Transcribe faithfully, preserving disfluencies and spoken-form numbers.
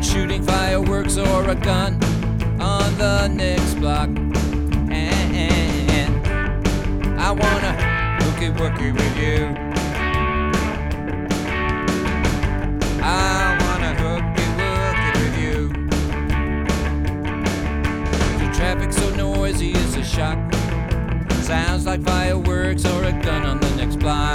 about shooting fireworks or a gun on the next block. And I wanna hooky wooky with you. I wanna hooky wooky with you. The traffic so noisy is a shock. Sounds like fireworks or a gun on the next block.